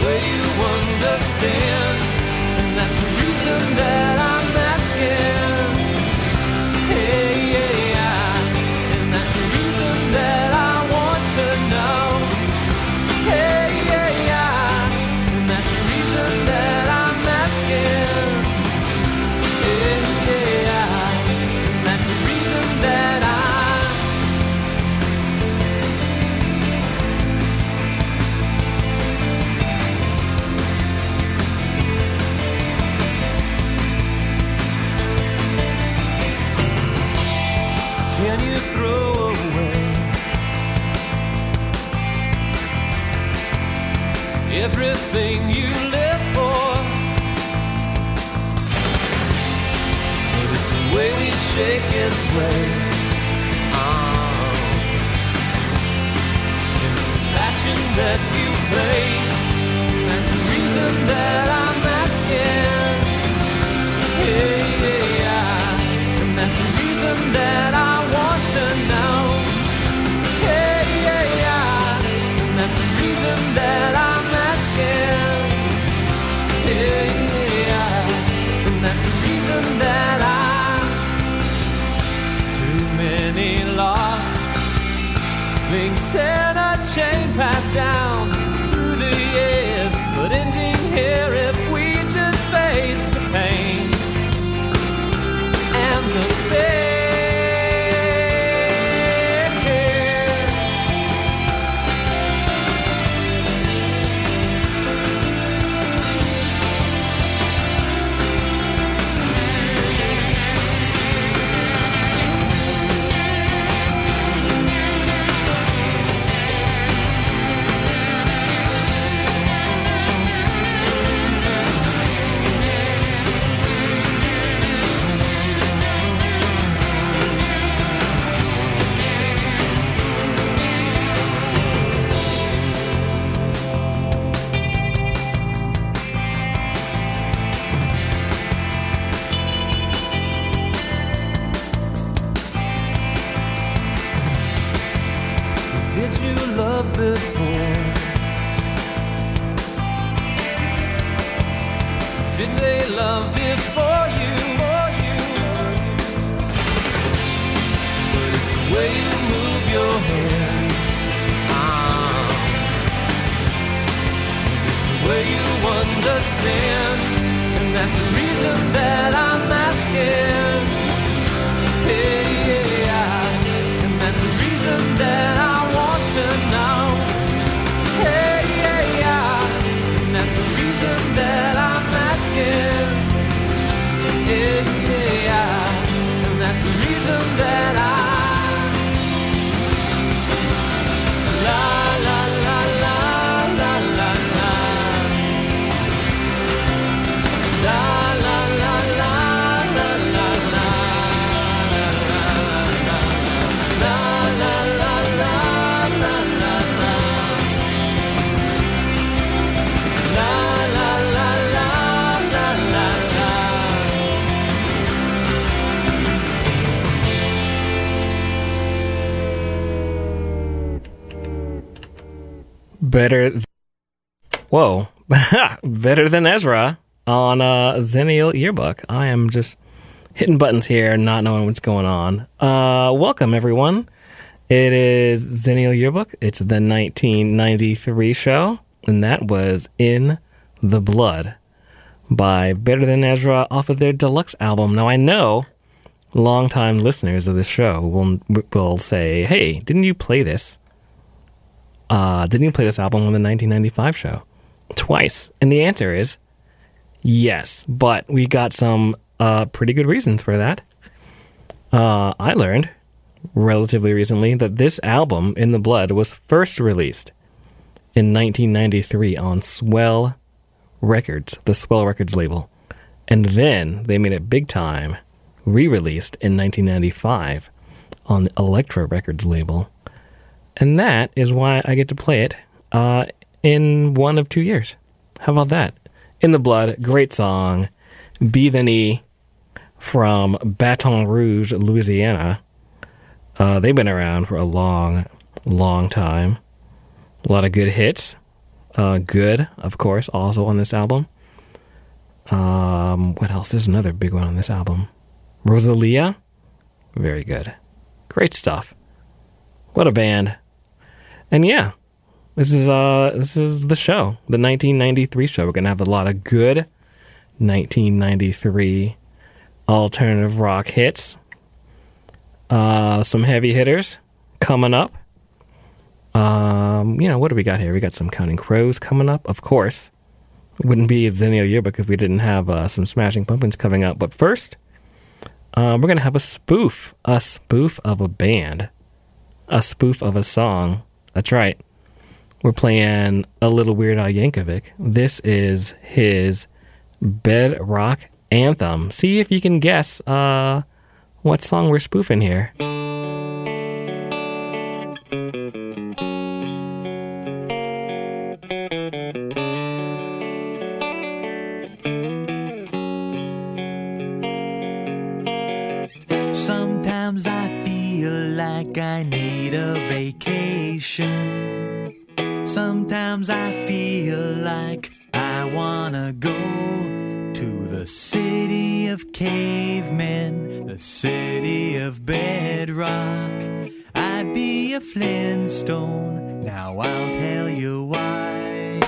way you understand, and that's the reason that I'm asking. Hey, yeah, yeah, and that's the reason that I want to know. Hey, yeah, yeah, and that's the reason that I'm asking. Hey, yeah, yeah, and that's the reason that can you throw away everything you live for? It's the way we shake and sway. And it's the passion that you play. That's the reason that I'm asking. Hey, yeah, yeah. And that's the reason that I want to know. Hey, yeah, yeah. And that's the reason that I'm asking. Hey, yeah. And that's the reason that too many lost links in a chain passed down through the years, but ending here if we just face the pain and the fear. Did you love before? Did they love before you? But it's the way you move your hands. It's the way you understand, and that's the reason that I'm asking. Hey, yeah, and that's the reason that I want to know. Hey, yeah, yeah, and that's the reason that I'm asking. Yeah, yeah, and that's the reason that la la la la la la la la la la la la la Better than Ezra on Zennial Yearbook. I am just hitting buttons here, not knowing what's going on. Welcome, everyone. It is Zennial Yearbook. It's the 1993 show, and that was In the Blood by Better Than Ezra off of their deluxe album. Now, I know longtime listeners of this show will say, hey, didn't you play this? Didn't you play this album on the 1995 show? Twice. And the answer is yes, but we got some pretty good reasons for that. I learned relatively recently that this album, In the Blood, was first released in 1993 on Swell Records, the Swell Records label. And then they made it big time, re-released in 1995 on the Elektra Records label. And that is why I get to play it in 1 of 2 years. How about that? In the Blood, great song. Be the Knee from Baton Rouge, Louisiana. They've been around for a long, long time. A lot of good hits. Good, of course, also on this album. What else? There's another big one on this album. Rosalia, very good. Great stuff. What a band. And yeah, this is the show, the 1993 show. We're going to have a lot of good 1993 alternative rock hits. Some heavy hitters coming up. What do we got here? We got some Counting Crows coming up, of course. It wouldn't be a Zennial Yearbook if we didn't have some Smashing Pumpkins coming up. But first, we're going to have a spoof of a band, a spoof of a song. That's right. We're playing a little Weird Al Yankovic. This is his Bedrock Anthem. See if you can guess what song we're spoofing here. Sometimes I feel like I need a vacation. Sometimes I feel like I wanna go to the city of cavemen, the city of bedrock. I'd be a Flintstone, now I'll tell you why.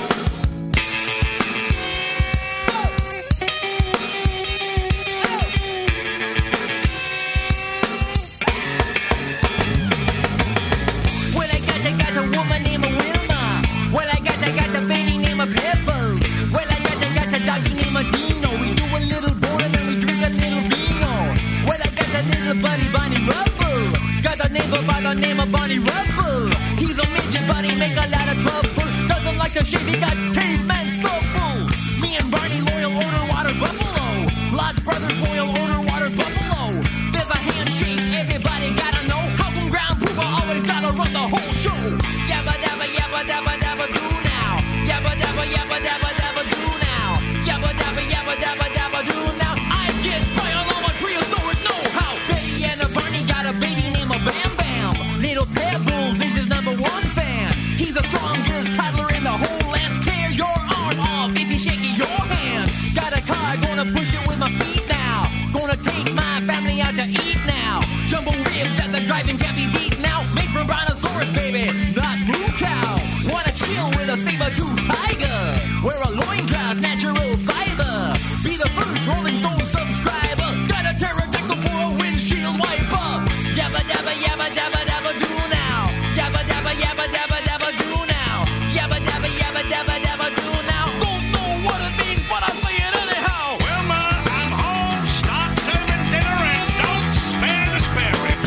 By the name of Bonnie Rubble. He's a midget, but he make a lot of trouble. Doesn't like to shave, he got caveman stubble. Me and Barney loyal order water buffalo. Lodge brothers loyal order water buffalo. There's a handshake, everybody gotta know. How come ground people always gotta run the whole show? Yabba dabba yabba dabba dabba do now. Yabba dabba yabba dabba dabba do now. Yabba dabba yabba dabba dabba do now. I get by on all my prehistoric know-how. Betty and Barney got a baby named Bam. Little Pebbles is his number one fan. He's the strongest toddler in the whole land. Tear your arm off if he's shaking your hand. Got a car, gonna push it with my feet now. Gonna take my family out to eat now. Jumbo ribs at the drive-in can't be beat now. Made from brontosaurus, baby, not moo cow. Wanna chill with a saber-toothed tiger. Wear a loincloth, natural fiber. Be the first Rolling Stone subscriber. Got a pterodactyl for a windshield wiper. Yabba dabba yabba dabba dabba do now. Yabba dabba yabba dabba dabba do now. Yabba dabba yabba dabba dabba do now. Don't know what it means, but I say it anyhow. Well, Ma, I'm home. Stop serving dinner and don't spare the spare ribs.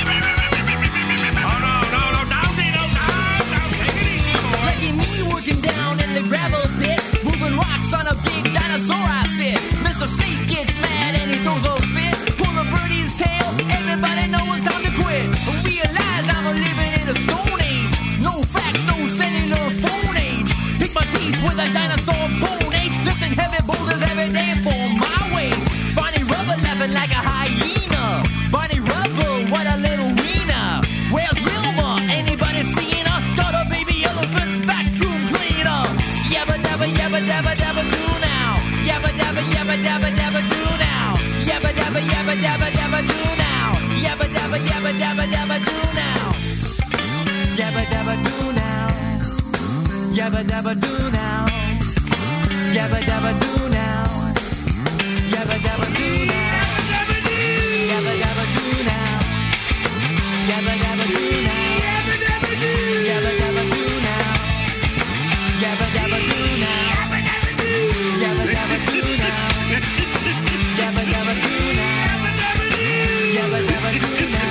Oh, no, down, Dino, down, take it easy, boy. Lucky me working down in the gravel pit, moving rocks on a big dinosaur I sit. Mr. Snake gets mad and he throws a fit. Pull a birdie's tail, everybody knows it's time to quit. Realize I'm living in a stone age. No fax, no cellular phone age. Pick my teeth with a dinosaur bone age. Lifting heavy boulders every day for my wage. Bonnie Rubble laughing like a hyena. Bonnie Rubble, what a little wiener. Where's Wilma? Anybody seen her? Got a baby elephant vacuum cleaner. Yabba dabba yabba dabba dabba do now. Yabba dabba yabba dabba dabba do now. Yabba dabba yabba dabba dabba do now. Yabba dabba yabba dabba dabba do now. Yabba dabba do now. Yabba dabba do now. Yabba dabba do now. Yabba dabba do now. Yabba dabba do now. Yabba dabba do now. Yabba dabba do now. Yabba dabba do now. Yabba dabba do now. Yabba dabba do now. Yabba dabba do now.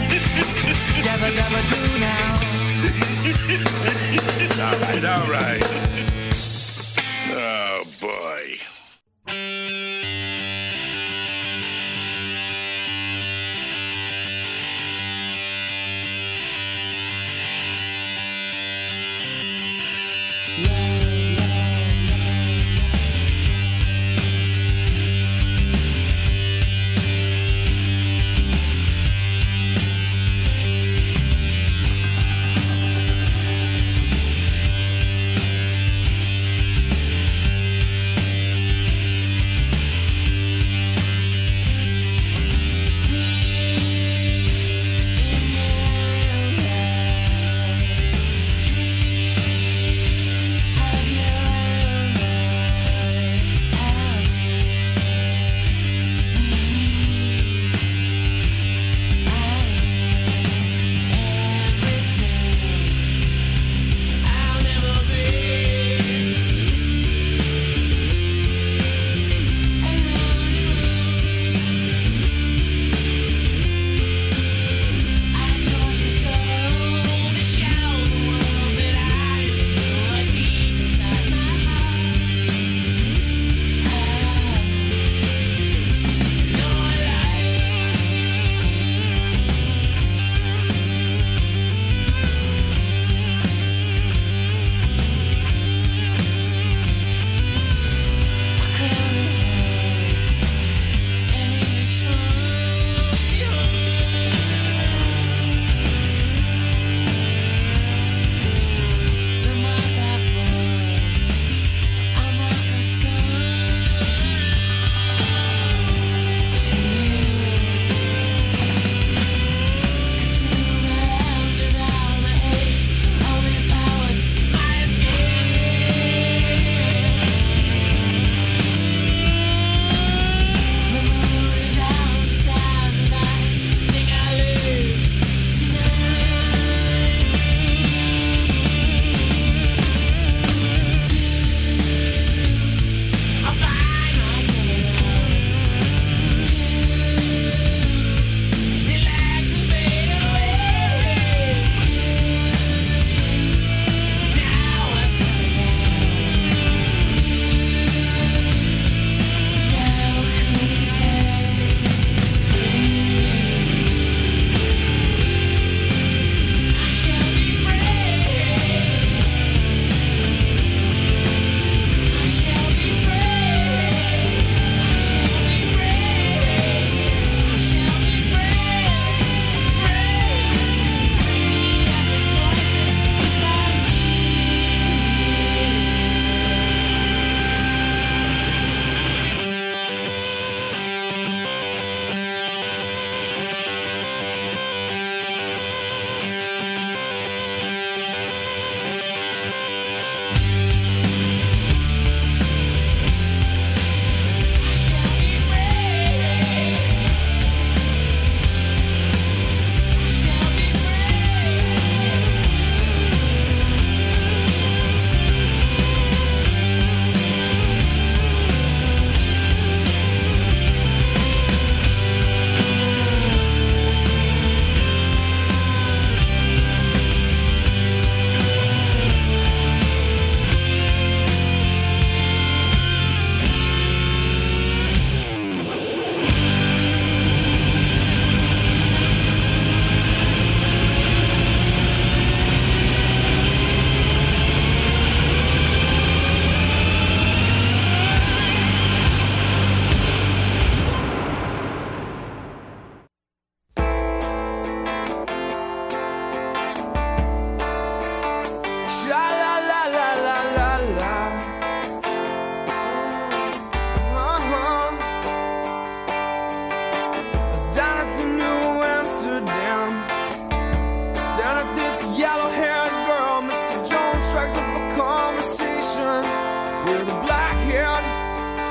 Yabba dabba do now. All right. Oh, boy.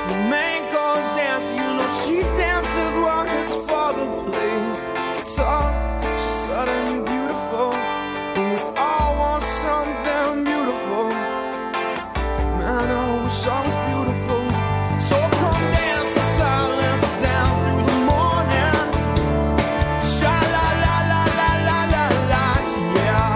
flamenco dance. You know she dances while his father plays guitar. She's suddenly beautiful, and we all want something beautiful. Man, I wish I was beautiful. So come dance the silence down through the morning. Sha la la la la la la la, yeah.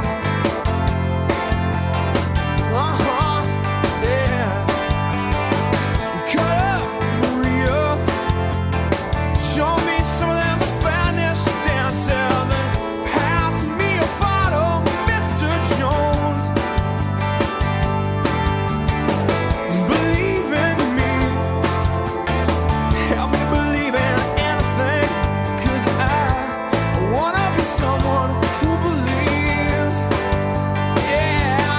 Yeah. Cut up, Maria. Show me some of them Spanish dances and pass me a bottle, Mr. Jones. Believe in me. Help me believe in anything. 'Cause I wanna be someone who believes. Yeah.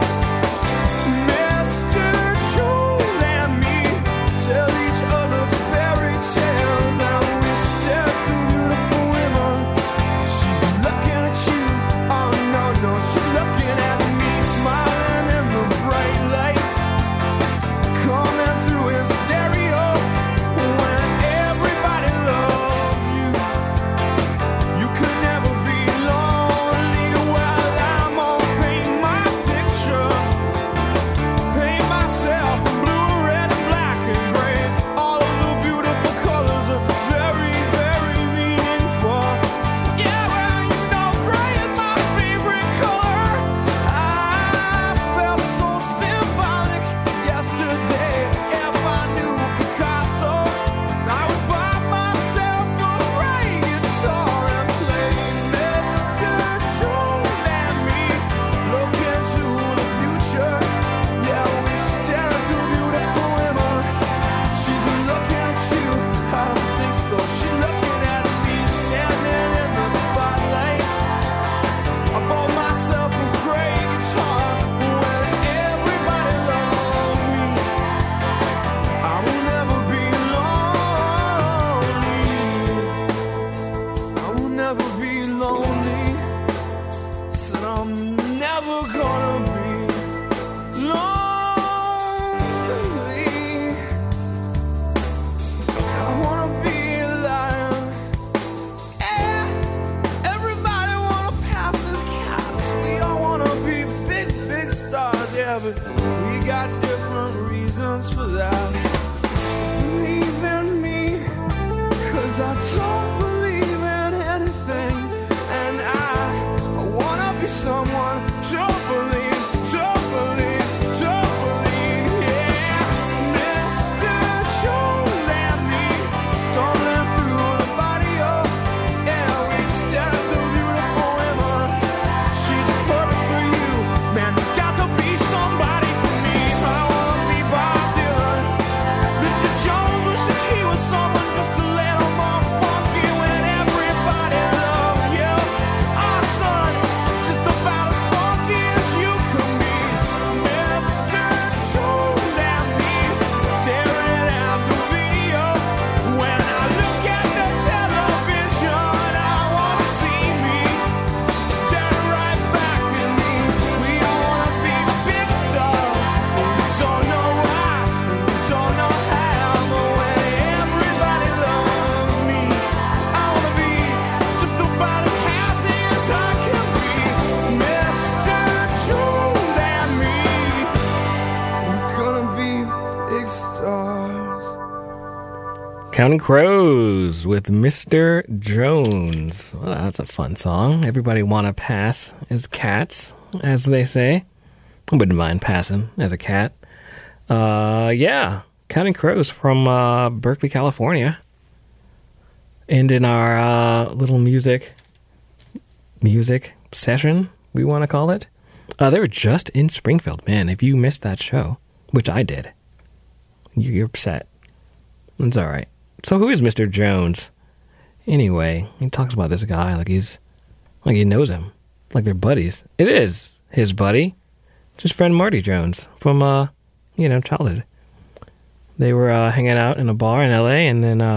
Mr. Jones and me tell each other fairy tales, and we stare at the beautiful women. She's looking at you, oh no, no, she's looking at me, smiling in the bright lights, coming through in stereo. When everybody loves you, you could never be lonely. Well, I'm gonna paint my picture. Paint myself in blue, red, and black and gray. All of the beautiful colors are very, very meaningful. Yeah, well, you know gray is my favorite color. I felt so symbolic yesterday. If I knew Picasso, I would buy myself a gray guitar and play Mr. Jones and me. Look into the future. Yeah, we stare at the beautiful women. She's looking at you. I don't think so. She's looking at me, standing in the spotlight. I bought myself a gray guitar. When everybody loves me, I will never be lonely. I will never be lonely. Said I'm never gonna be lonely. I wanna be a lion. Yeah, everybody wanna pass as cats. We all wanna be big, big stars. Yeah, but we got different reasons for that. Believe in me, 'cause I don't believe in anything. And I wanna be someone. Don't believe, don't believe, don't believe. Yeah, Mr. Jones and me, stumbling through the barrio. Yeah, we stare at the beautiful women. She's perfect for you. Man, there's got to be somebody for me. I wanna be Bob Dylan. Mr. Jones wishes he was someone just a little more funky when everybody loves you. Our son is just about as funky as you can be. Mr. Jones and me, staring at the video. When I look at the television, I wanna see me staring right back at me. We all wanna be big stars, but we don't know why, and we don't know how. But when everybody loves me, I wanna be just about as happy as I can be. Mr. Jones and me, we're gonna be big stars. Counting Crows with Mr. Jones. Well, that's a fun song. Everybody want to pass as cats, as they say. I wouldn't mind passing as a cat. Yeah, Counting Crows from Berkeley, California. And in our little music session, we want to call it, they were just in Springfield. Man, if you missed that show, which I did, you're upset. It's all right. So who is Mr. Jones? Anyway, he talks about this guy like he knows him, like they're buddies. It is his buddy, it's his friend Marty Jones from childhood. They were hanging out in a bar in LA, and then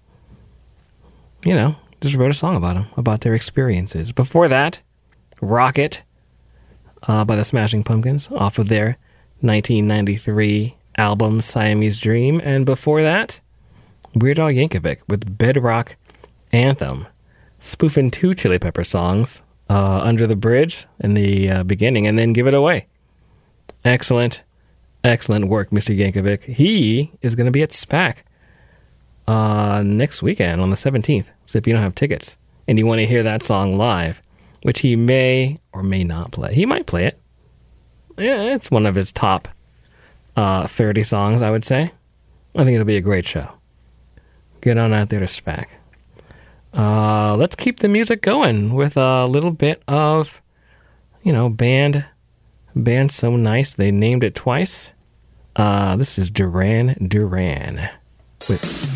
just wrote a song about him, about their experiences. Before that, Rocket by the Smashing Pumpkins, off of their 1993 album Siamese Dream. And before that, Weird Al Yankovic with Bedrock Anthem, spoofing 2 Chili Pepper songs, Under the Bridge in the beginning, and then Give It Away. Excellent work, Mr. Yankovic. He is going to be at SPAC next weekend on the 17th. So if you don't have tickets and you want to hear that song live, which he may or may not play, he might play it. Yeah, it's one of his top 30 songs, I would say. I think it'll be a great show. Get on out there to SPAC. Let's keep the music going with a little bit of, band so nice they named it twice. This is Duran Duran with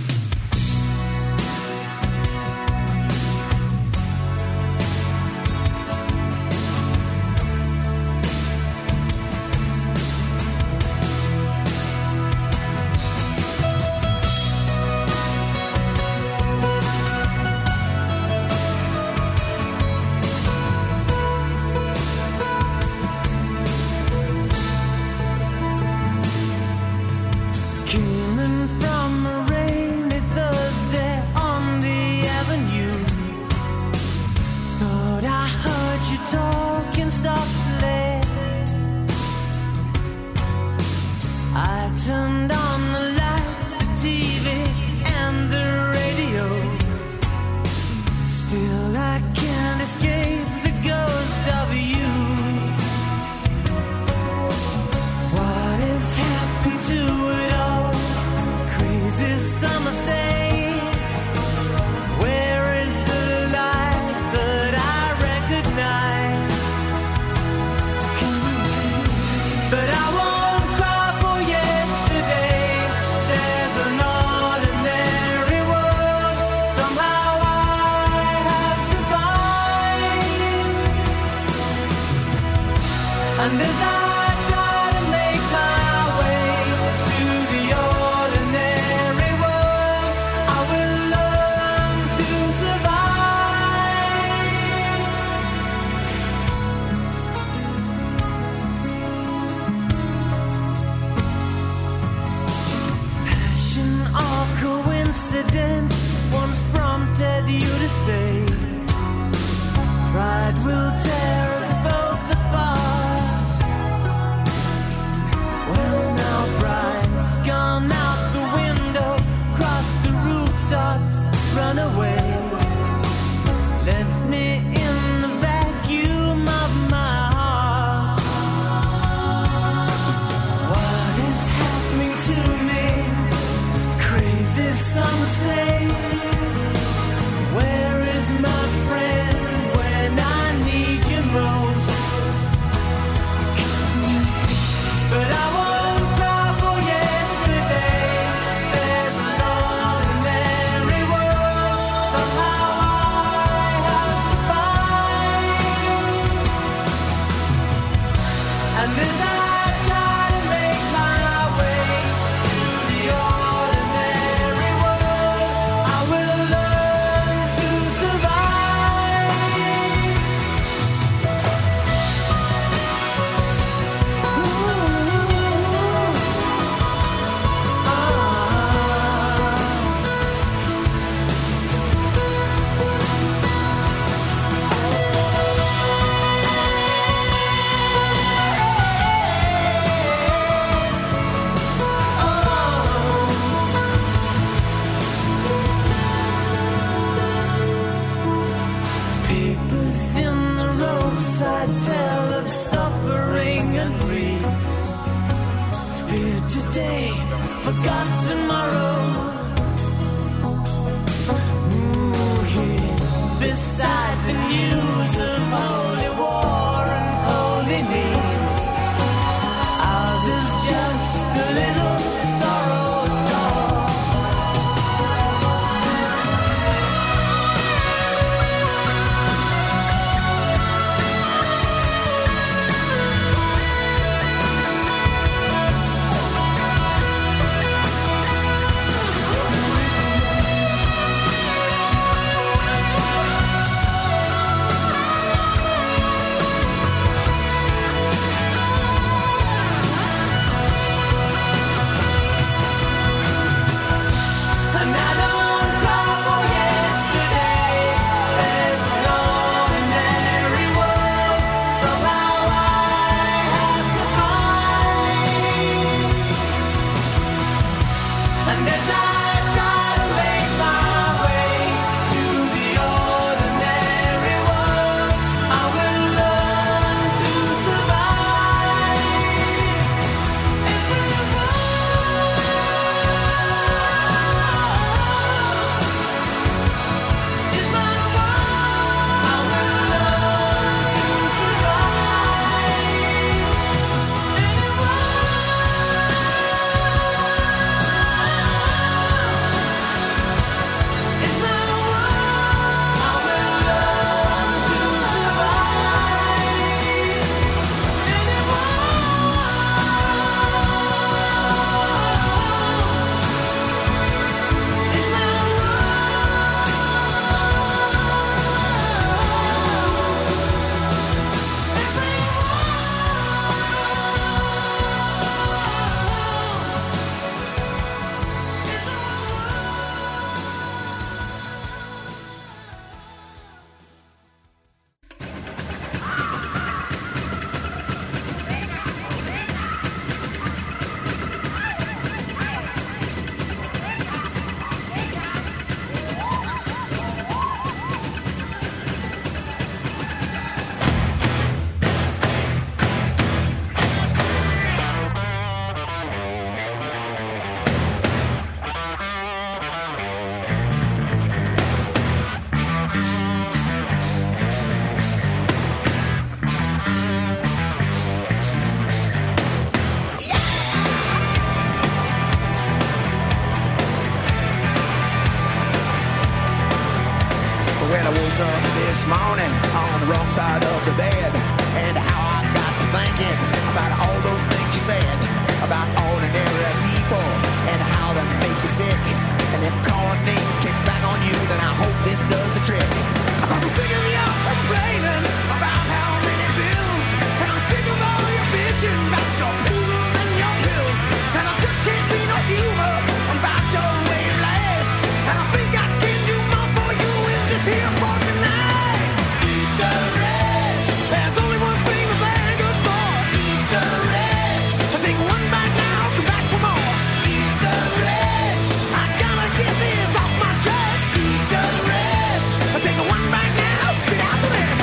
woke up this morning on the wrong side of the bed, and how I got to thinking about all those things you said about ordinary people and how they make you sick. And if calling names kicks back on you, then I hope this does the trick. Cause I'm sick of you complaining about how many bills, and I'm sick of all your bitching about your poodles and your pills, and I just can't see no humor about your way of life. And I think I can do more for you with this here fucking knife. Eat the rich. There's only one thing that they're good for. Eat the rich. Take one bite now, come back for more. Eat the rich. I gotta get this off my chest. Eat the rich. Take one bite now, spit out the rest.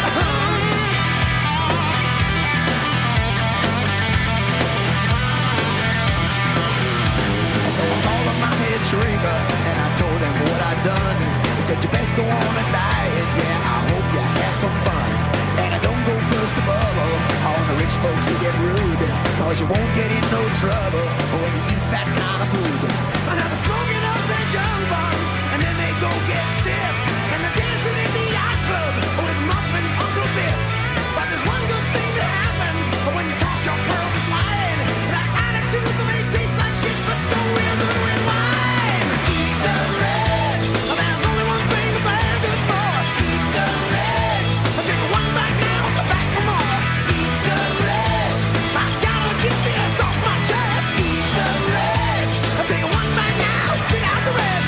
So I called up my head shrinker and I told him what I'd done. He said, you best go on a diet, yeah, I hope you have some fun. And I don't go burst the bubble on the rich folks who get rude, cause you won't get in no trouble when you eat that kind of food. And now they're smoking up their junk bongs, and then they go get stiff, and they're dancing in the yacht club with Muffin Uncle Biff. But there's one good thing that happens when you toss your pearls to slide. That attitude that may taste like shit, but go real good with wine. Eat the rich. There's only one thing that they're good for. Eat the rich. Take one bite now, come back for more. Eat the rich. I gotta get this off my chest. Eat the rich. Take one bite now, spit out the rest.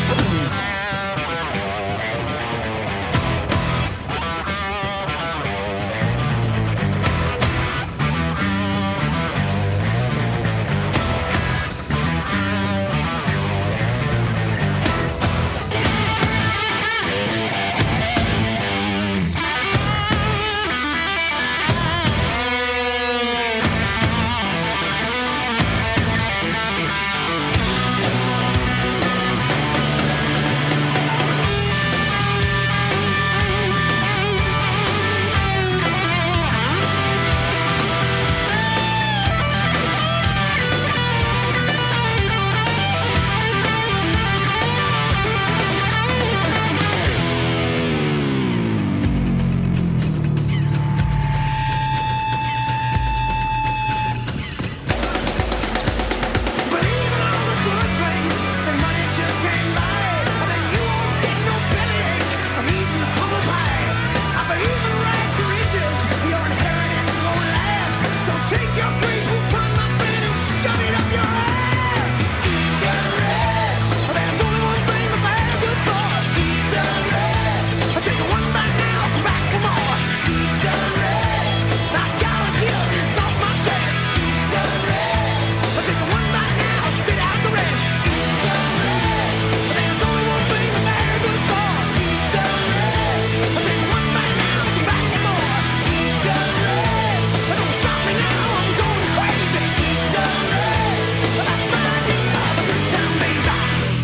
But even all the good things that money just can't buy, then you won't get no bellyache from eating humble pie. But even rags to riches, your inheritance won't last. So take your great coupon, my friend, and shove it up your ass. Eat the rich. There's only one thing that they're good for. Eat the rich. Take one bite now, come back for more. Eat the rich. I gotta get this off my chest. Eat the rich. Take one bite now, spit out the rest. Eat the rich. There's only one thing that they're good for. Eat the rich. Take one bite now, come back for more. Eat the rich. Don't stop me now, I'm going crazy. Eat the rich. That's my idea of a good time, baby.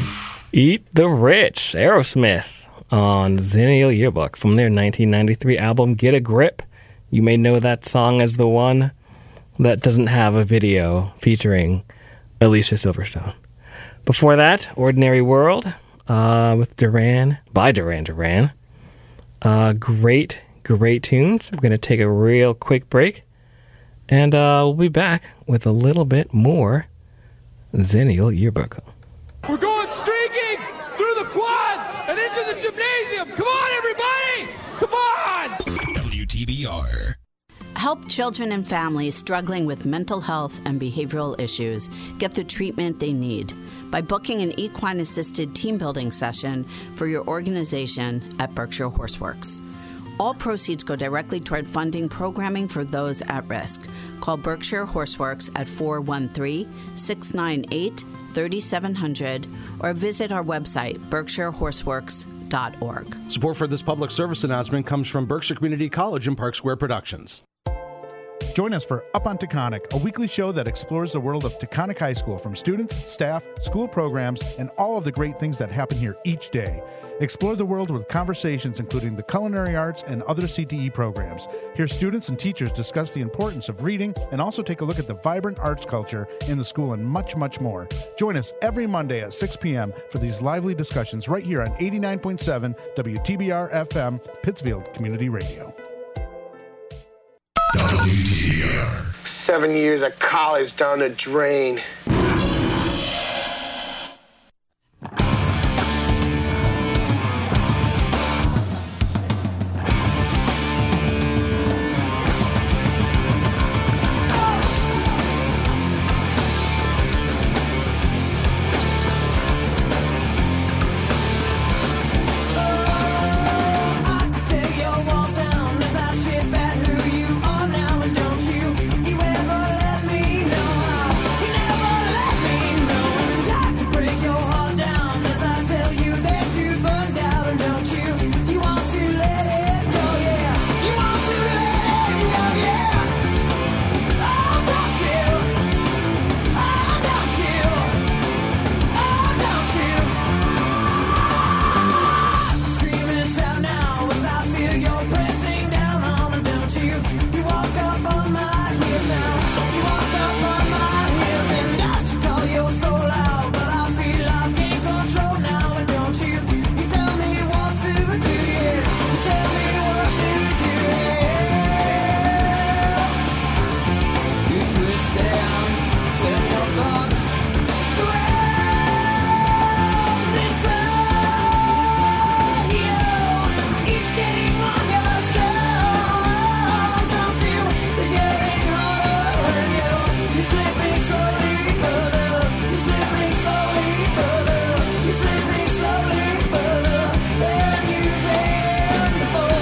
Eat the Rich, Aerosmith, on Zennial Yearbook from their 1993 album Get a Grip. You may know that song as the one that doesn't have a video featuring Alicia Silverstone. Before that, Ordinary World with Duran Duran. Great tunes. We're going to take a real quick break, and we'll be back with a little bit more Zennial Yearbook. We're going streaking through the quad and into the gymnasium. Come on, everybody! Come on! WTBR. Help children and families struggling with mental health and behavioral issues get the treatment they need by booking an equine-assisted team building session for your organization at Berkshire Horseworks. All proceeds go directly toward funding programming for those at risk. Call Berkshire Horseworks at 413-698-3700 or visit our website, berkshirehorseworks.org. Support for this public service announcement comes from Berkshire Community College and Park Square Productions. Join us for Up on Taconic, a weekly show that explores the world of Taconic High School from students, staff, school programs, and all of the great things that happen here each day. Explore the world with conversations including the culinary arts and other CTE programs. Hear students and teachers discuss the importance of reading and also take a look at the vibrant arts culture in the school and much, much more. Join us every Monday at 6 p.m. for these lively discussions right here on 89.7 WTBR FM, Pittsfield Community Radio. WTBR. 7 years of college down the drain. Take your walls down as I chip at who you are now, and don't you ever let me know. You never let me know. And I can break your heart down as I tell you that you burned out, and don't you want to let it go, yeah. You want to let it go, yeah. Oh, don't you? Oh, don't you? Oh, don't you? Scream and shout now as I feel you're pressing down on me, don't you? You walk up on my heels now. You walk up on my heels, and I should call you so loud, but I feel I can't control now, and don't you? You tell me what to do, yeah. You tell me what to do, yeah. You twist down, turn your thoughts around this road, you each getting on yourselves, don't you? They're getting harder and you're slipping slowly further. You're slipping slowly further. You're slipping slowly further than you've been before.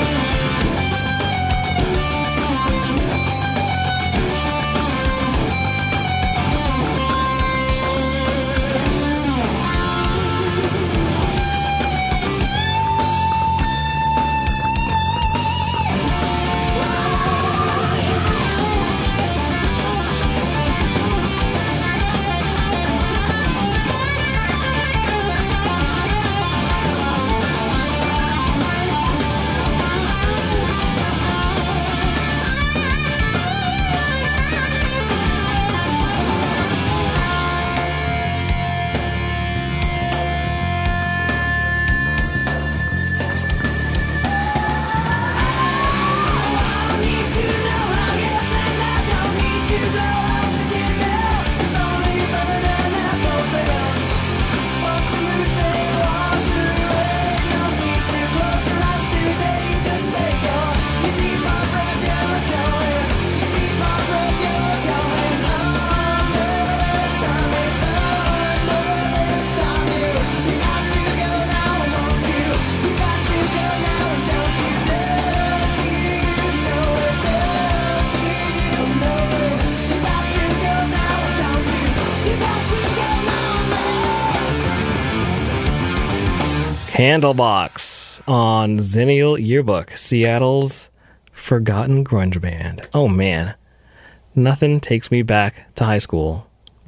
Candlebox on Zennial Yearbook, Seattle's forgotten grunge band. Oh man, nothing takes me back to high school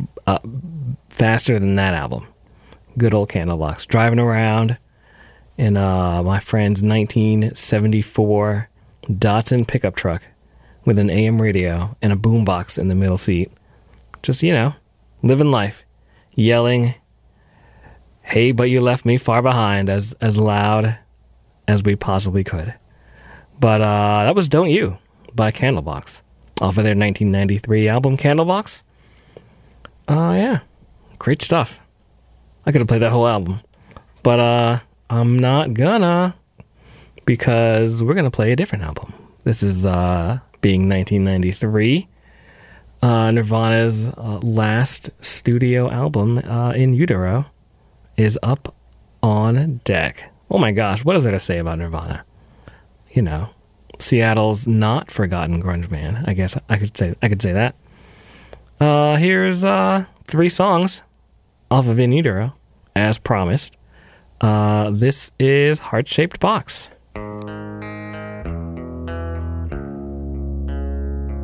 faster than that album. Good old Candlebox. Driving around in my friend's 1974 Datsun pickup truck with an AM radio and a boombox in the middle seat. Just, living life. Yelling, "Hey, but you left me far behind," as loud as we possibly could. But that was Don't You by Candlebox off of their 1993 album Candlebox. Yeah, great stuff. I could have played that whole album, but I'm not gonna, because we're gonna play a different album. This is being 1993, Nirvana's last studio album, In Utero, is up on deck. Oh my gosh, what is there to say about Nirvana? Seattle's not forgotten grunge band. I guess I could say that. Here's 3 songs off of In Utero, as promised. This is Heart-Shaped Box.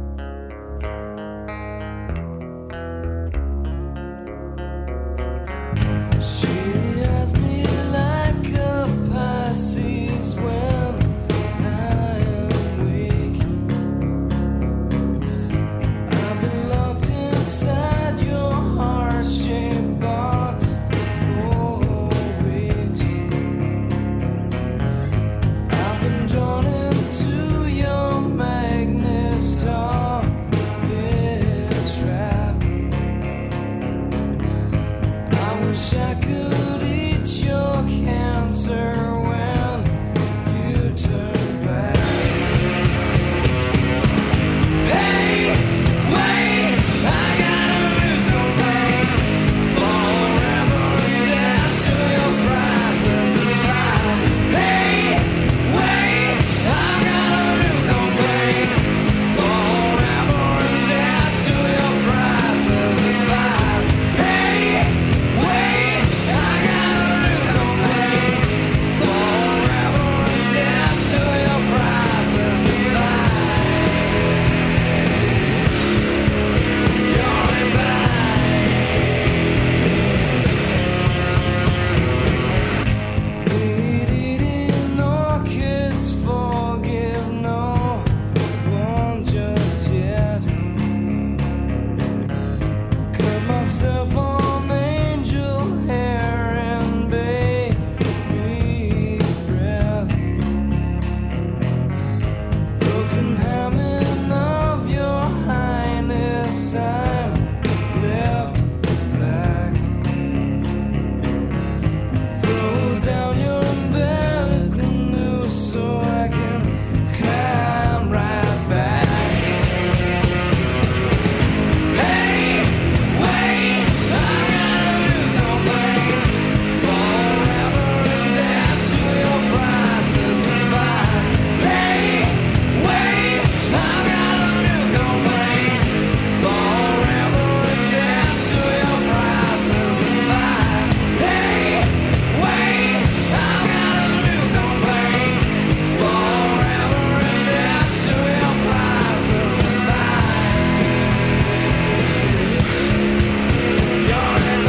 wish I could eat your cancer when you turn back. Hey, wait, I got a new complaint. Forever dead to your prices and lies. Hey, wait, I got a new complaint. Forever dead to your prices and lies. Hey, wait, I got a new complaint. Forever dead to your prices and lies. You're in Eating orchids, forgive no one just yet. Cut myself on angel hair and baby's breath. Broken habit of your highness, I'm left black. Throw down your umbilical noose so I can climb right back. Hey, wait, I got a new complaint. Forever dead to your prices and lies. Hey, wait, I got a new complaint. Forever dead to your prices and lies. Hey, wait, I got a new complaint. Forever dead to your prices and lies. You're in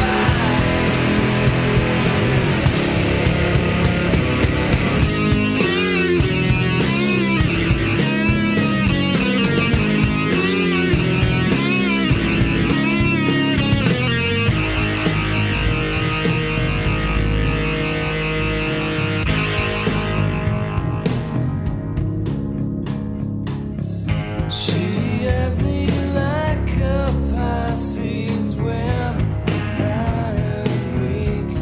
She has me like a Pisces when I am weak.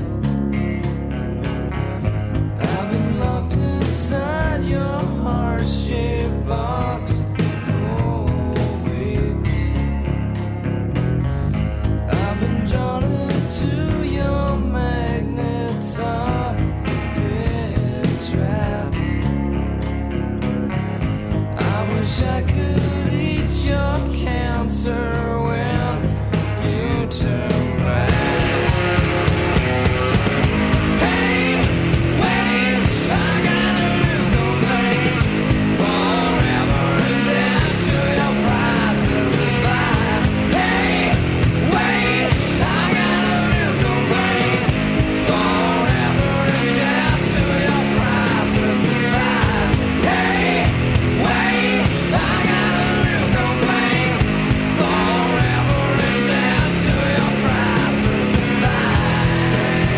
I've been locked inside your heart-shaped box for weeks. I've been drawn into your magnet trap. I wish I could eat your cancer when you turn back. Hey, wait, I got a new complaint. Forever dead to your prices and lies. Hey, wait, I got a new complaint. Forever dead to your prices and lies. Hey, wait, I got a new complaint. Forever dead to your prices and lies.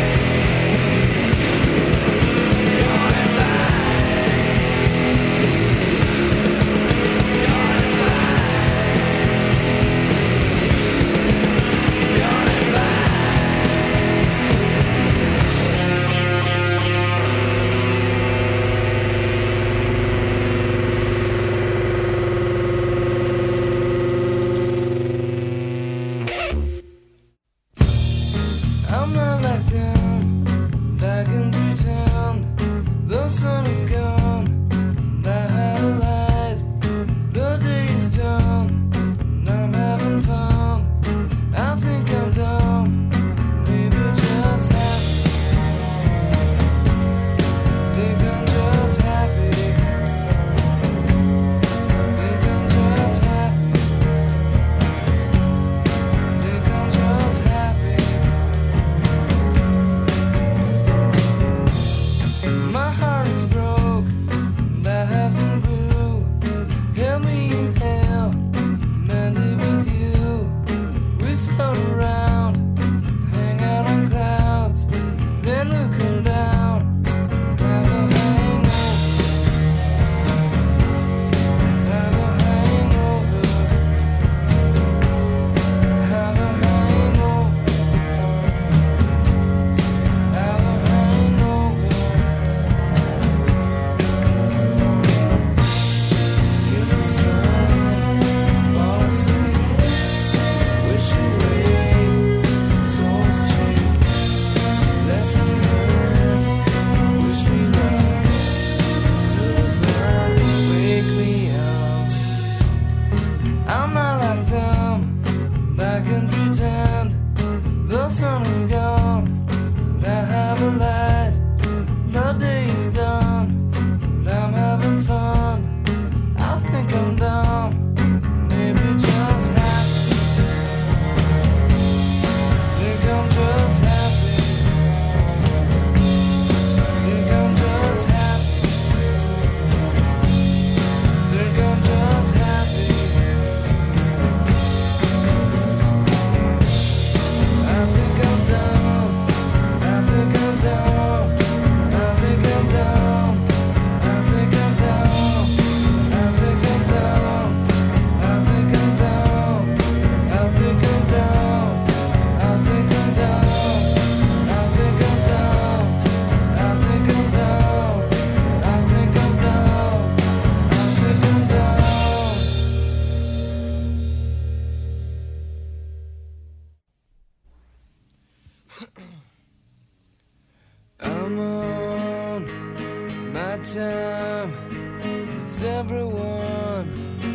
You're in I'm not like them, back in pretend. The sun is gone, and I had a light. The day is done, and I'm having fun. I think I'm dumb, maybe just happy. Think I'm just happy. Think I'm just happy. Think I'm just happy. My heart is broke, and I have some glue. Help me inhale, mend it with you. We float around, hang out on clouds, then look down, have a hangover. Have a hangover. Have a hangover. pretend the sun is gone. I have a light, the day is done. I'm having fun. I think I'm dumb, maybe just happy. Think I'm just happy. Think I'm just happy. Think I'm just happy. I think I'm dumb. I think I'm dumb. I think I'm dumb. I think I'm dumb. I think I'm dumb. I think I'm dumb. I think I'm dumb. I think I'm dumb. I think I'm dumb. I think I'm dumb. I think I'm dumb. I think I'm dumb. I'm on my time with everyone.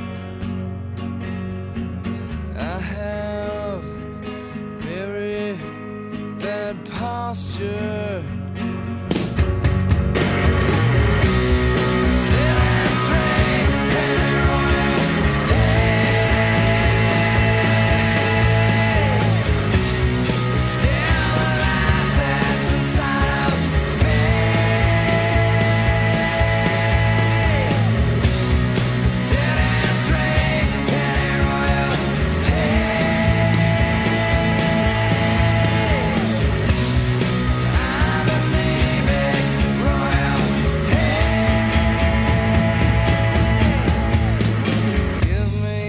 I have very bad posture. Sit and drink and royal still a life that's inside of me. Sit and drink and royal I believe in royalty. Give me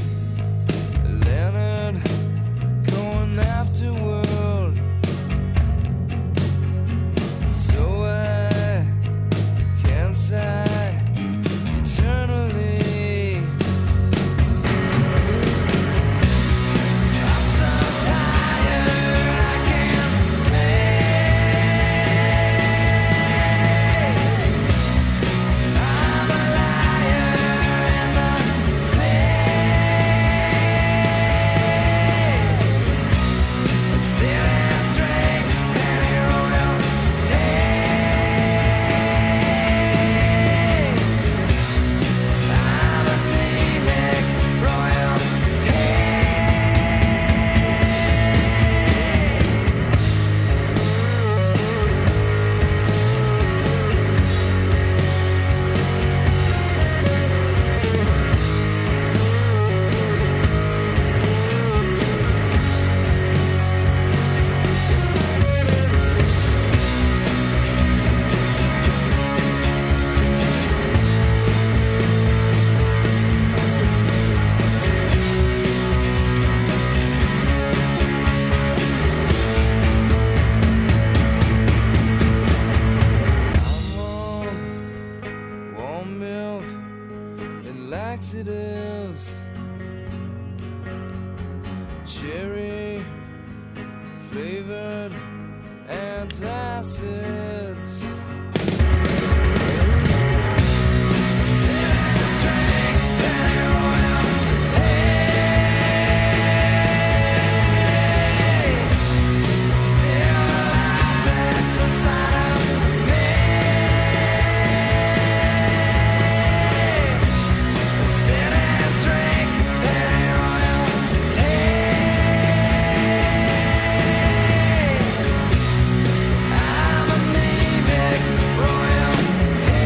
Leonard Cohen afterward, so I can sigh eternally. I'm so tired I can't sleep. I'm a liar and a thief. Sit and drink any royalty. I'm anemic royalty. I'm on warm milk and laxatives, cherry flavored antacids. Sit and drink any royalty. Still a life that's inside of me. Sit and drink any royalty. I'm anemic royalty.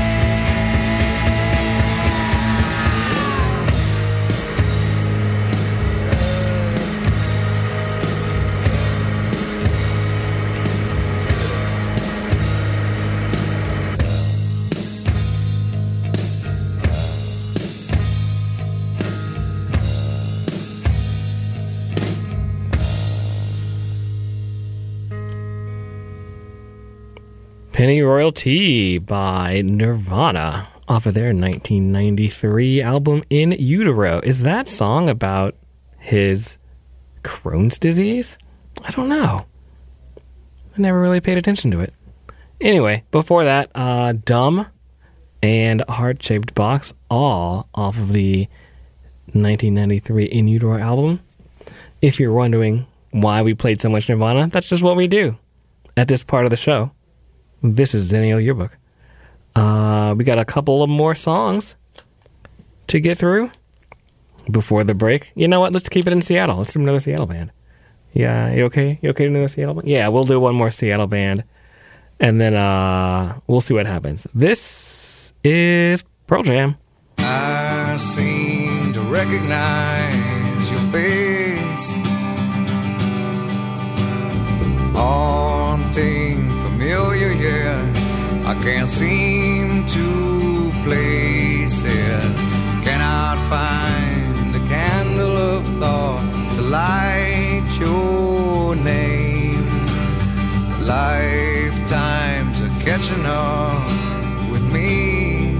Penny Royalty by Nirvana off of their 1993 album In Utero. Is that song about his Crohn's disease? I don't know. I never really paid attention to it. Anyway, before that, Dumb and Heart-Shaped Box, all off of the 1993 In Utero album. if you're wondering why we played so much Nirvana, that's just what we do at this part of the show. This is Zennial Yearbook. We got a couple of more songs to get through before the break. You know what? Let's keep it in Seattle. Let's do another Seattle band. Yeah, you okay? You okay to do another Seattle band? Yeah, we'll do one more Seattle band, and then we'll see what happens. This is Pearl Jam. I seem to recognize your face, haunting, familiar, yeah. I can't seem to place it. Cannot find a candle of thought to light your name. Lifetimes are catching up with me.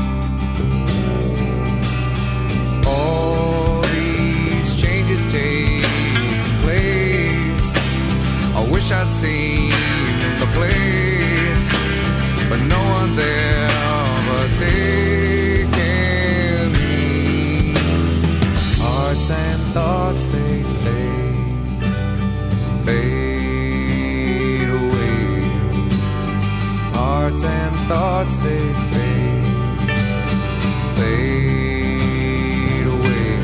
All these changes take place. I wish I'd seen the place, but no one's ever taken me. Hearts and thoughts, they fade away. Hearts and thoughts, they fade away.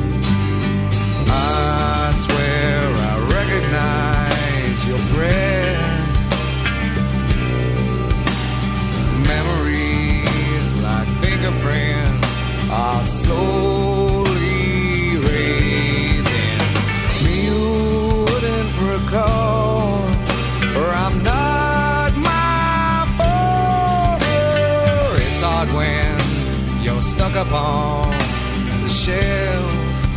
I swear I recognize your breath. Memories like fingerprints are slowly erasing. You wouldn't recall, or I'm not my father. It's hard when you're stuck upon the shelf.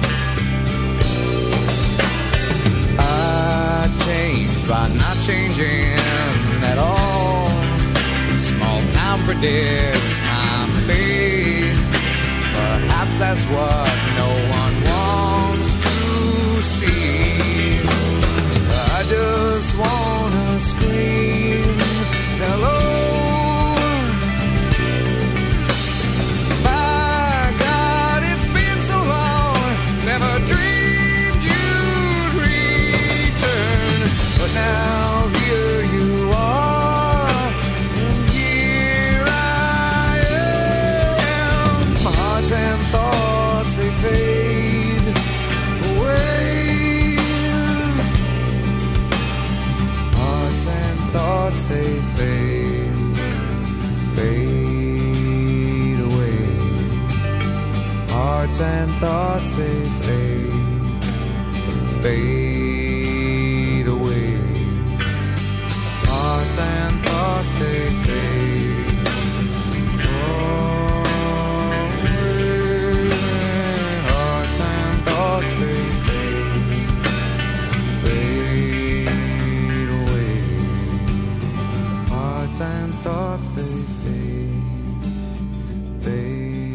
I changed by not changing at all. Small town predicts my fate. Perhaps that's what no one wants to see. I just wanna scream hello. My God, it's been so long. Never dreamed you'd return, but now here you are, and here I am. My heart and thoughts, they fade away. Hearts and thoughts, they fade away. Hearts and thoughts, they fade away. Hearts and thoughts, they fade away. Hearts and thoughts, they fade away. Hearts and thoughts, they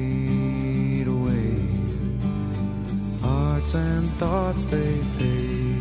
fade away. Hearts and thoughts, they fade.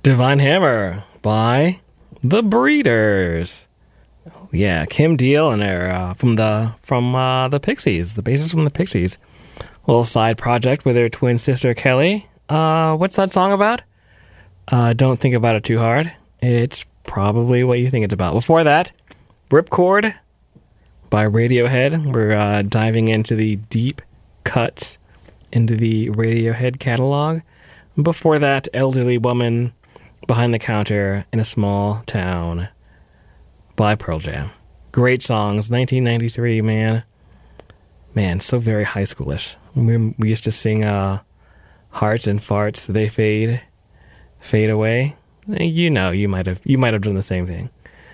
Divine Hammer by The Breeders. Oh, yeah, Kim Deal and her from the Pixies, the bassist from the Pixies. A little side project with her twin sister Kelly. What's that song about? Don't think about it too hard. It's probably what you think it's about. Before that, Ripcord by Radiohead. We're diving into the deep cuts into the Radiohead catalog. Before that, Elderly Woman Behind the Counter in a Small Town by Pearl Jam. Great songs. 1993, man. Man, so very high schoolish. We used to sing Hearts and Farts, They Fade Away. You know, you might have done the same thing.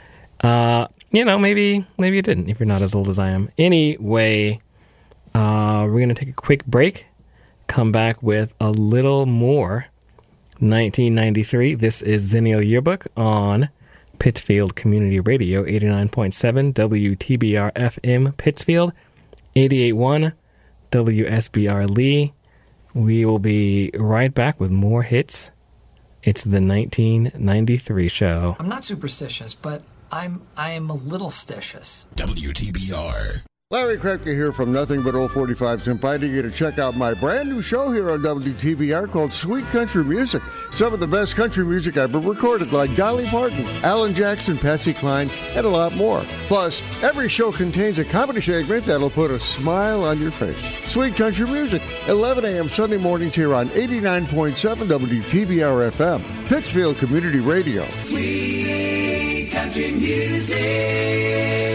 Maybe you didn't if you're not as old as I am. Anyway, we're going to take a quick break. Come back with a little more 1993. This is Zennial Yearbook on Pittsfield Community Radio, 89.7 WTBR FM Pittsfield, 88.1 WSBR Lee. We will be right back with more hits. It's the 1993 show. I'm not superstitious, but I am a little stitious. WTBR. Larry Krepke here from Nothing But Old 45s, inviting you to check out my brand new show here on WTBR called Sweet Country Music. Some of the best country music ever recorded, like Dolly Parton, Alan Jackson, Patsy Cline, and a lot more. Plus, every show contains a comedy segment that'll put a smile on your face. Sweet Country Music, 11 a.m. Sunday mornings here on 89.7 WTBR FM, Pittsfield Community Radio. Sweet country music.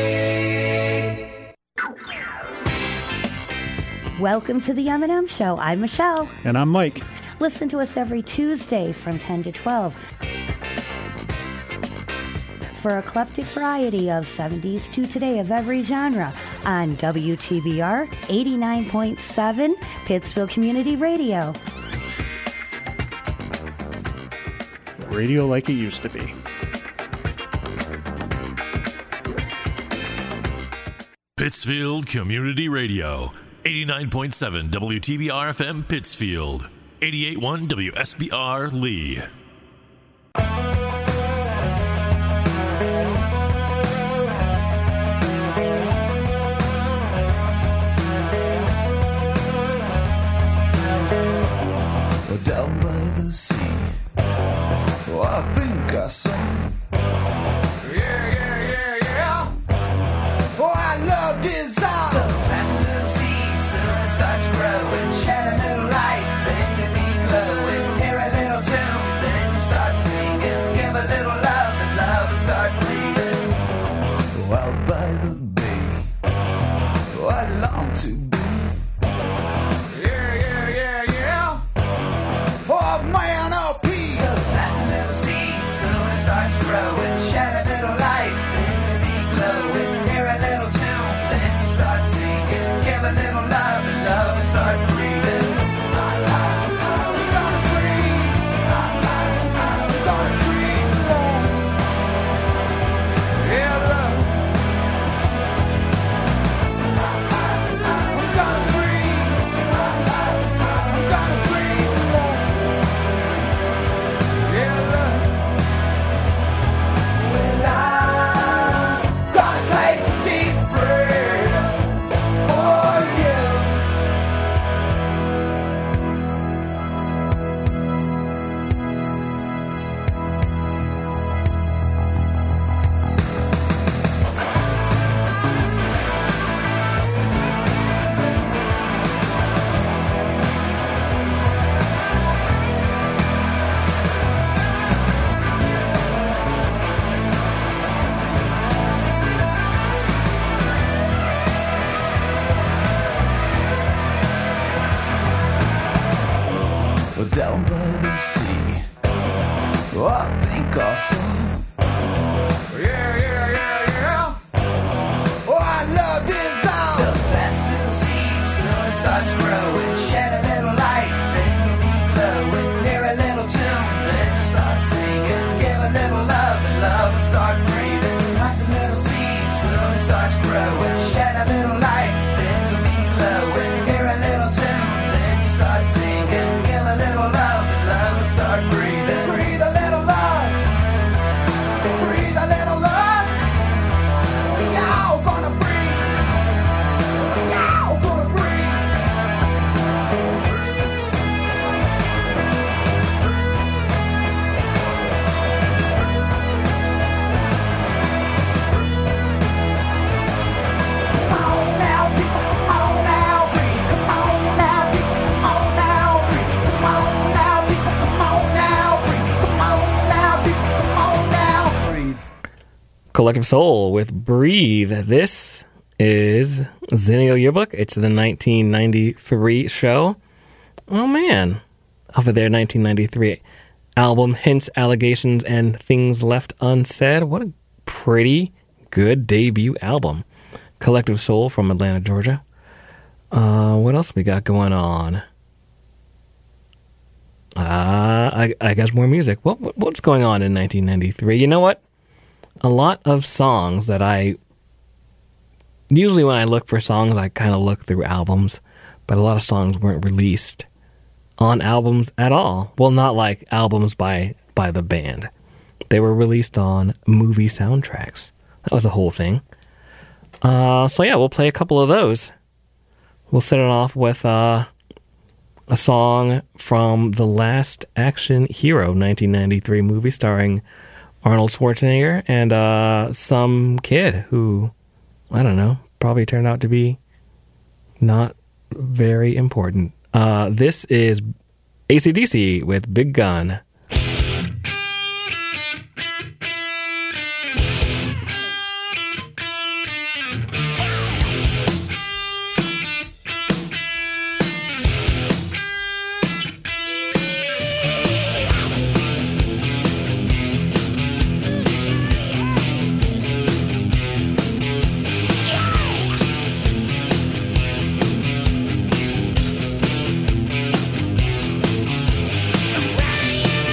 Welcome to the M&M Show. I'm Michelle. And I'm Mike. Listen to us every Tuesday from 10 to 12 for eclectic variety of 70s to today of every genre on WTBR 89.7 Pittsfield Community Radio. Radio like it used to be. Pittsfield Community Radio. 89.7 WTBR FM Pittsfield. 88.1 WSBR Lee. Down by the sea, oh, I think I saw. Yeah. Oh, I love this song. So plant a little seed, soon it starts growing. Shed a little light, then you be glowing. Hear a little tune, then you start singing. Give a little love, and love will start breathing. Oh, out by the bay, oh, I long to be. Oh man, oh please. So plant a little seed, soon it starts growing. Shed a little light, then you be glowing. Hear a little tune, then you start singing. Give a little love, and love will start breathing. I'm gonna breathe. I'm gonna breathe love. Yeah, love. I'm gonna breathe. I'm gonna breathe love. Well, I'm gonna take a deep breath for you. Down by the sea, oh, I think I saw. Yeah. Oh, I love this song. So plant a little seed, soon it starts growing. Shed a little light, then you be glowing. Hear a little tune, then you start singing. Give a little love, and love will start breathing. Plant a little seed, soon it starts growing. Shed a little light, then you be glowing. Hear a little tune, then you start singing. Give a little love, and love will start breathing. Breathe Collective Soul with Breathe. This is Zennial Yearbook. It's the 1993 show. Oh, man. Off of their 1993 album, Hints, Allegations, and Things Left Unsaid. What a pretty good debut album. Collective Soul from Atlanta, Georgia. What else we got going on? I guess more music. What's going on in 1993? You know what? A lot of songs that usually when I look for songs, I kind of look through albums, but a lot of songs weren't released on albums at all. Well, not like albums by the band. They were released on movie soundtracks. That was a whole thing. So yeah, we'll play a couple of those. We'll set it off with a song from The Last Action Hero 1993 movie starring Arnold Schwarzenegger and some kid who, I don't know, probably turned out to be not very important. This is AC/DC with Big Gun. Ryan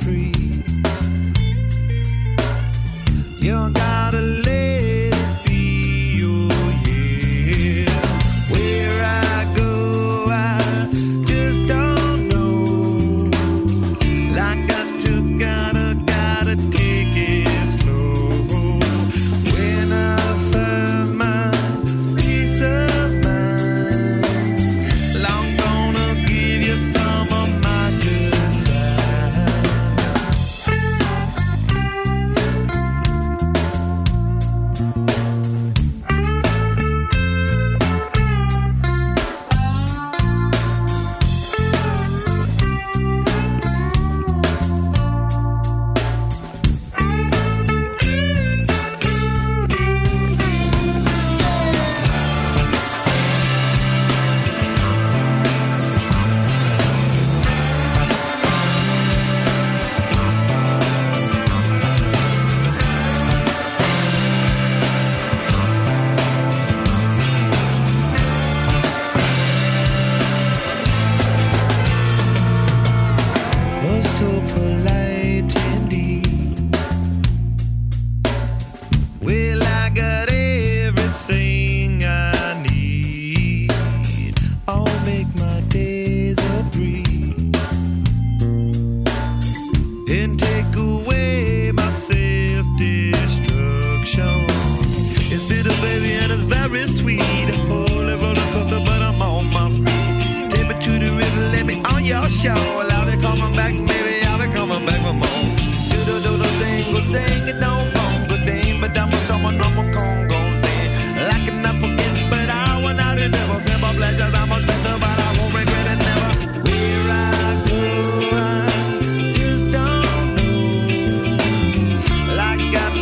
tree. You gotta let it be, oh yeah. Where I go, I just don't know. I gotta take it slow. When I find my peace of mind, I'm gonna give you some of my good oh, so polite indeed. Well, I got everything I need. I'll make my days a breeze and take away my self-destruction. It's bitter, baby, and it's very sweet. Holy roller coaster, but I'm on my feet. Take me to the river, let me on your show. Well, I'll be coming back, baby, I'll be coming back for more. Do the thing, go sing it, don't go ding, but I'm someone from a Congo day. Like an apple kid, but I want out the devil. Simple pleasures, I'm much better, but I won't regret it never. Where I go, I just don't know. I gotta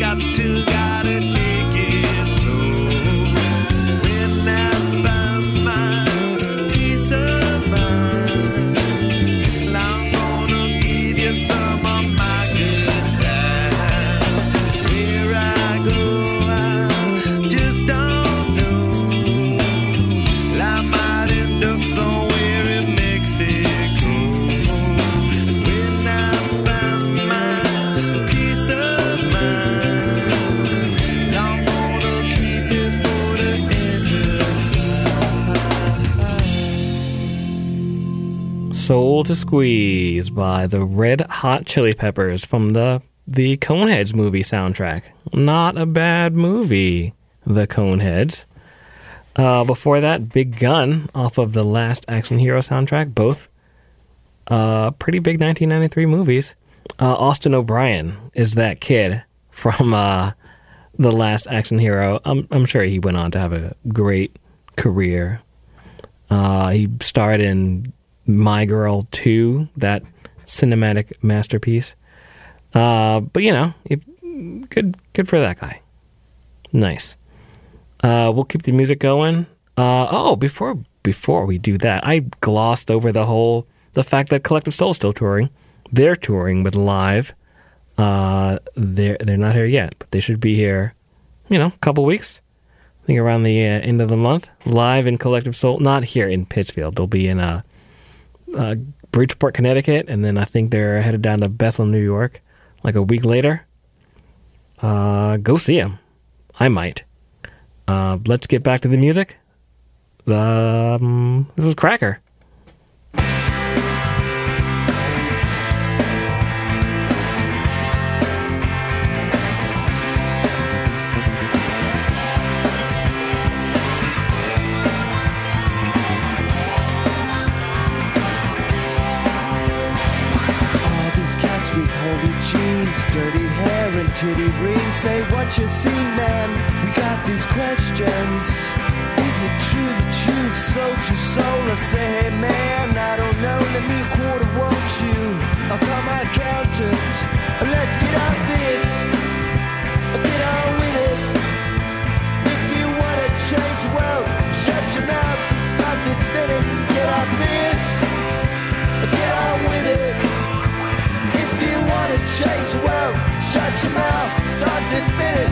take it slow. When I find my peace of mind, I'm gonna give you some of my good time. Where I go, I just don't know. I might end up somewhere in Mexico. When I find my peace of mind, I'm gonna keep it for the end of time. Soul to Squeeze by the Red Hot Chili Peppers from the Coneheads movie soundtrack. Not a bad movie, the Coneheads. Before that, Big Gun off of the Last Action Hero soundtrack. Both pretty big 1993 movies. Austin O'Brien is that kid from the Last Action Hero. I'm sure he went on to have a great career. He starred in My Girl 2, that cinematic masterpiece. But you know, good for that guy. Nice. We'll keep the music going. Before we do that, I glossed over the fact that Collective Soul's still touring. They're touring with Live. They're not here yet, but they should be here, a couple weeks. I think around the end of the month. Live in Collective Soul, not here in Pittsfield. They'll be in Bridgeport, Connecticut, and then I think they're headed down to Bethel, New York, like a week later. Go see them. I might. Let's get back to the music. This is Cracker. Dirty hair and titty rings. Say what you see, man. We got these questions. Is it true that you've sold your soul? I say, hey man, I don't know. Let me a quarter, won't you? I'll call my accountant. Let's get out this. Get on with it. If you wanna change the world, shut your mouth and stop this spinning. Get off this. Get on with it. Change the world, shut your mouth, start this spinning.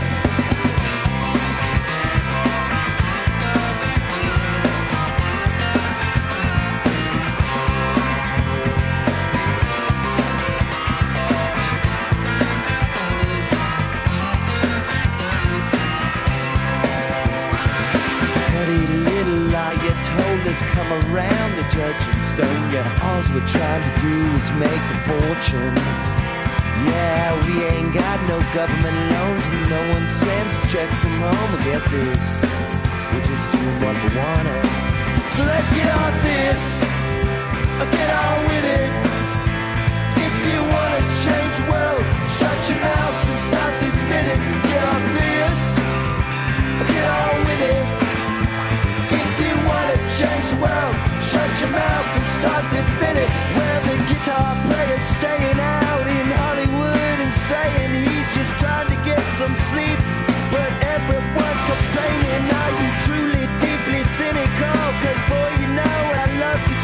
we're trying to do is make a fortune. Yeah, we ain't got no government loans and no one sends a check from home. But get this, we're just doing what we wanna. So let's get on this, get on with it. If you wanna change the world, shut your mouth and start this minute. Get on this, get on with it. If you wanna change the world, shut your mouth and start this minute. Where the guitar player's staying out in Hollywood and saying he's just trying to get some sleep, but everyone's complaining. Are you truly deeply cynical? 'Cause boy, you know I love you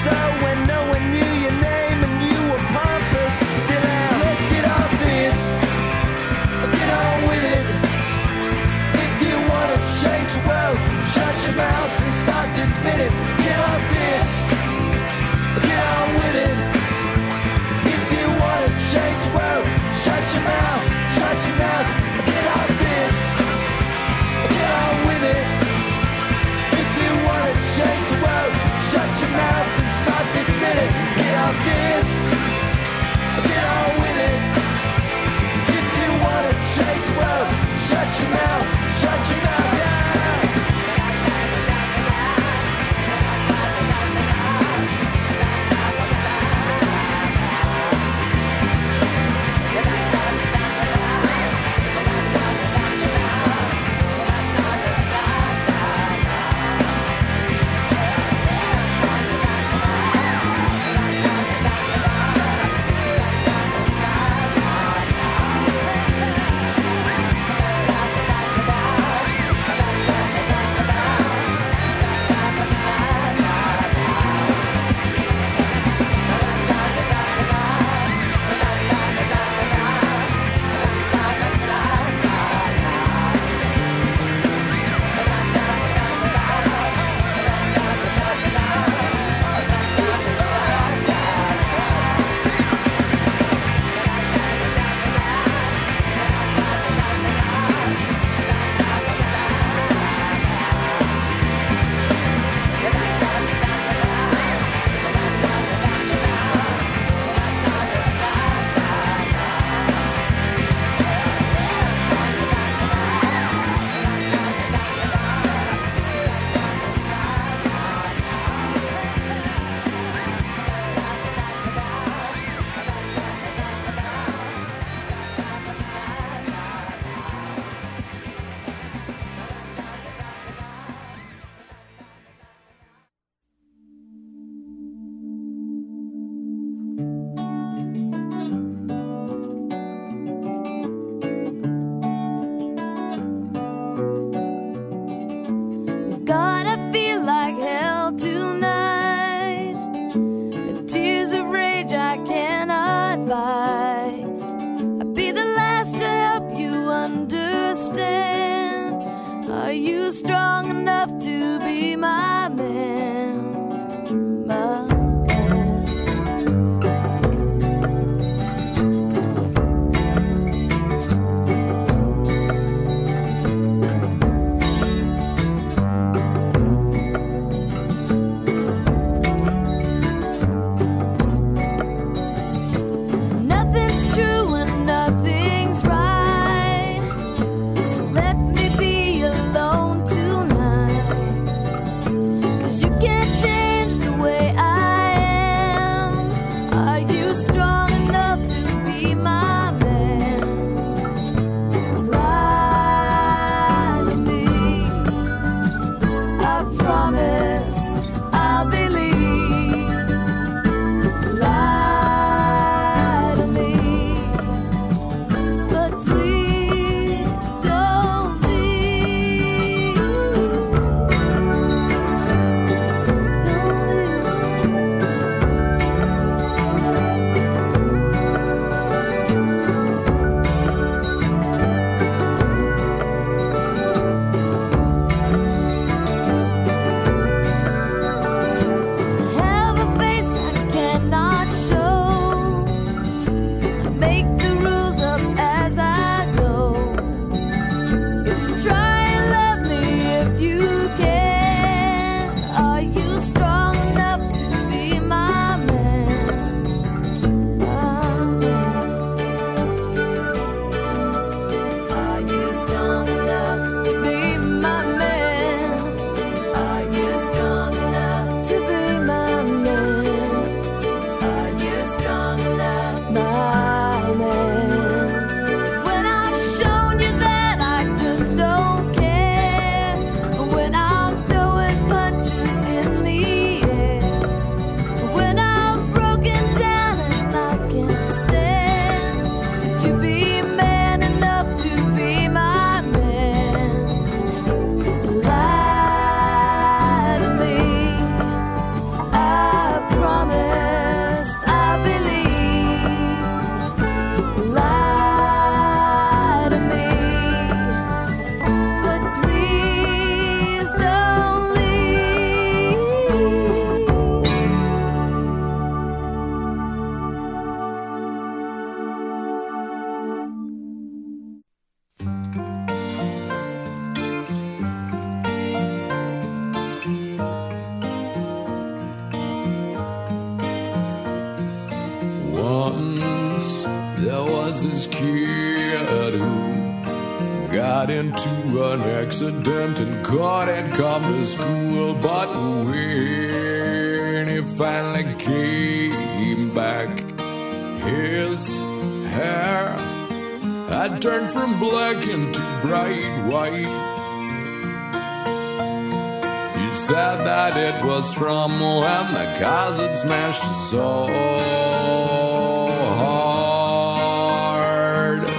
Once there was this kid who got into an accident and couldn't come to school. But when he finally came back, his hair had turned from black into bright white. He said that it was from when the cars had smashed his soul hard.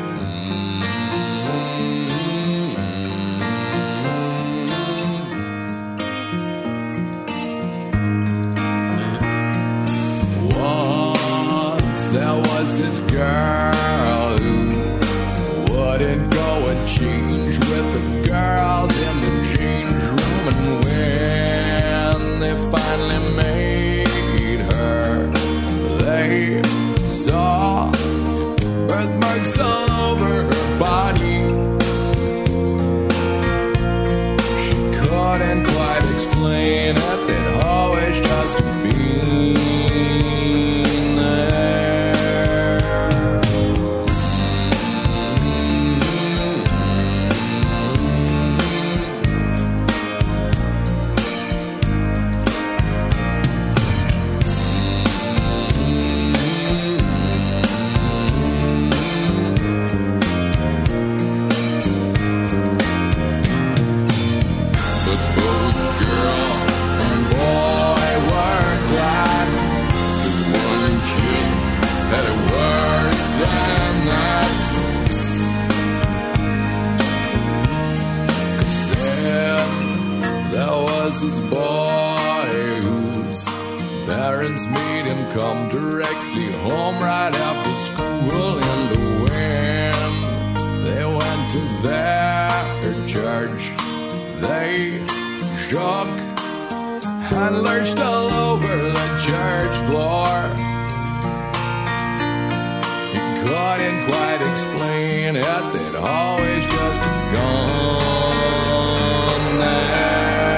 Once there was this girl who wouldn't go and change with the girls in the change room, and when they finally made her, they saw birthmarks all over her body. She couldn't quite explain it, they'd always just been there. But both girl and boy were glad, 'cause one kid had it worse than that. 'Cause then there was this boy whose parents made him come directly home right after school, and when they went to their church, they shook and lurched all over the church floor. He couldn't quite explain it, they'd always just gone there.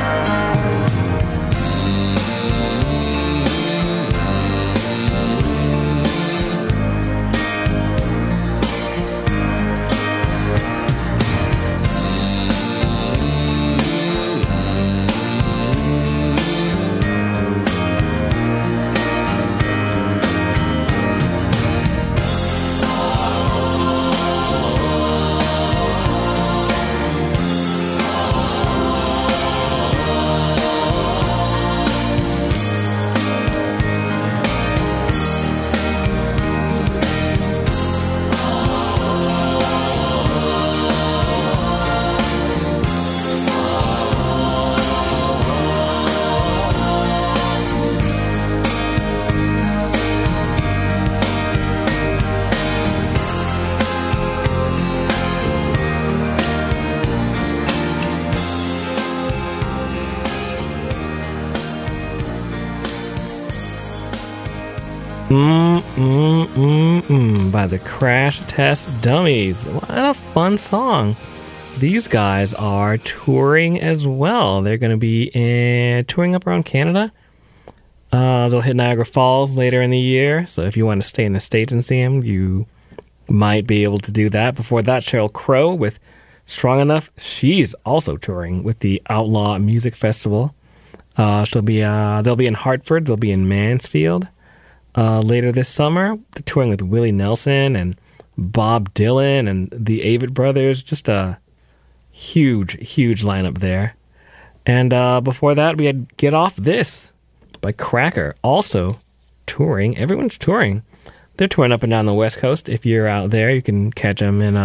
By the Crash Test Dummies. What a fun song. These guys are touring as well. They're going to be touring up around Canada. They'll hit Niagara Falls later in the year, so if you want to stay in the States and see them, you might be able to do that. Before that, Sheryl Crow with Strong Enough. She's also touring with the Outlaw Music Festival. They'll be in Hartford. They'll be in Mansfield. Later this summer, they're touring with Willie Nelson and Bob Dylan and the Avett Brothers. Just a huge, huge lineup there. And before that, we had Get Off This by Cracker. Also touring. Everyone's touring. They're touring up and down the West Coast. If you're out there, you can catch them in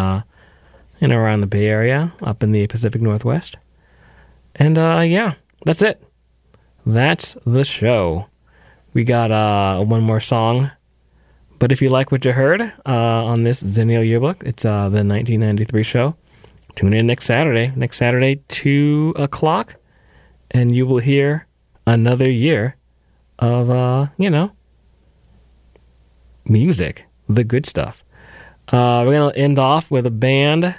around the Bay Area, up in the Pacific Northwest. And yeah, that's it. That's the show. We got one more song. But if you like what you heard on this Zennial Yearbook, it's the 1993 show. Tune in next Saturday, 2 o'clock, and you will hear another year of, music, the good stuff. We're going to end off with a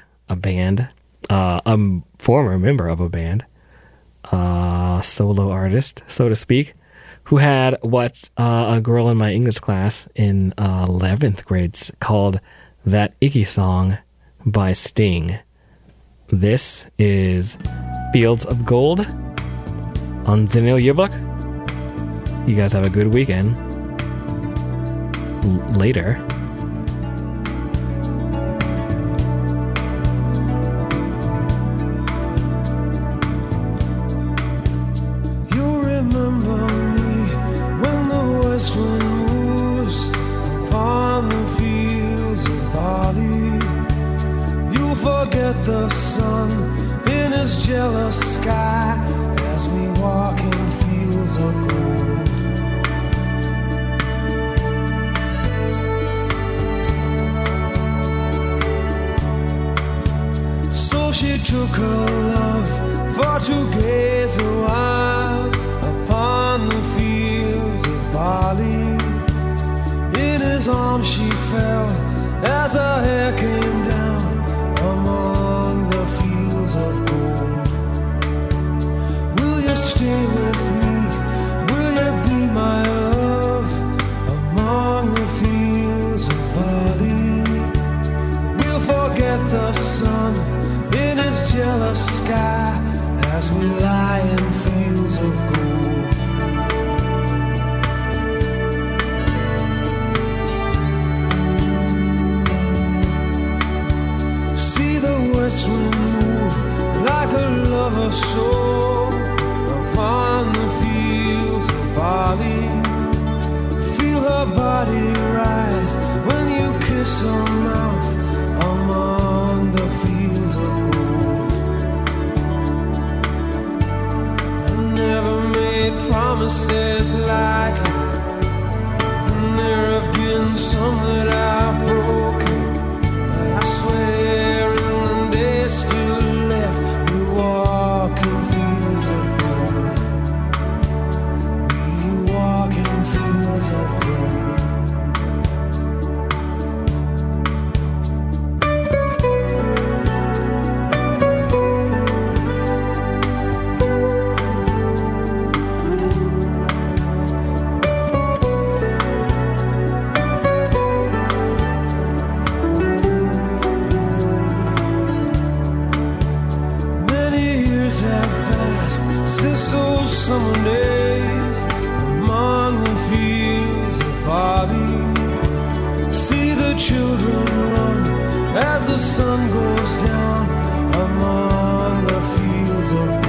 former member of a band, solo artist, so to speak, who had what a girl in my English class in 11th grade called That Icky Song by Sting. This is Fields of Gold on Zennial Yearbook. You guys have a good weekend. Later. The sun in his jealous sky as we walk in fields of gold. So she took her love for to gaze a while upon the fields of barley. In his arms she fell as her hair came down among the fields of gold. Will you stay with me? Will you be my love among the fields of barley? We'll forget the sun in his jealous sky as we lie in fields of gold. West wind move like a lover's soul upon the fields of barley. Feel her body rise when you kiss her mouth among the fields of gold. I never made promises lightly, and there have been some that I've broken, but I swear still left, we walk in fields of gold. We walk in fields of gold. Summer days among the fields of barley. See the children run as the sun goes down among the fields of